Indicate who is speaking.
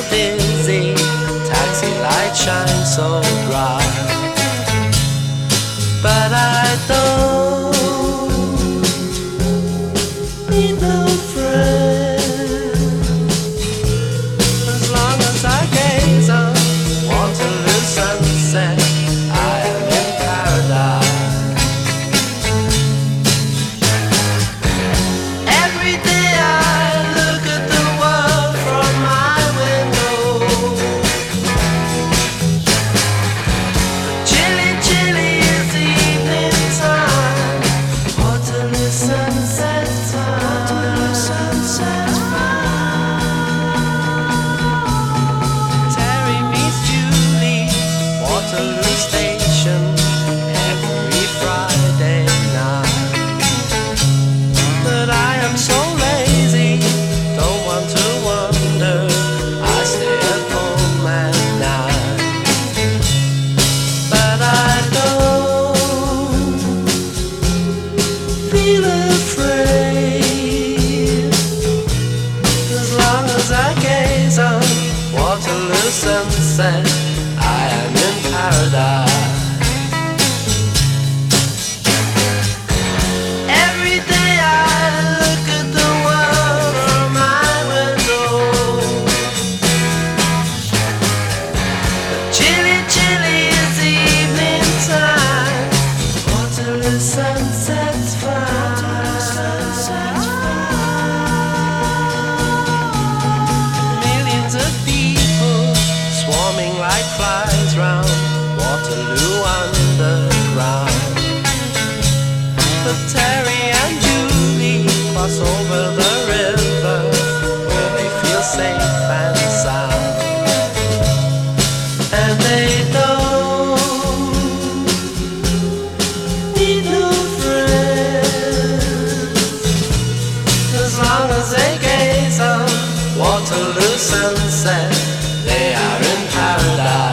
Speaker 1: dizzy, taxi lights shine so bright. But I don't need no friend. As long as I gaze on Waterloo sunset, I am in paradise. Every day I look at the world from my window. Chilly, chilly is the evening time. Waterloo sunset time. Waterloo sunset time. Terry meets Julie, Waterloo Station, every Friday night. But I am so lazy, don't want to wander. I stay at home at night. But I don't feel afraid. As long as I gaze on Waterloo sunset, I am in paradise. Every day I look at the world from my window. But chilly, chilly is the evening time. Waterloo sunset's fine. Millions of people swarming like flies round Waterloo Underground. But Terry and Julie cross over the river where they feel safe and sound. And they don't need no friends. As long as they gaze on Waterloo sunset, they are in paradise.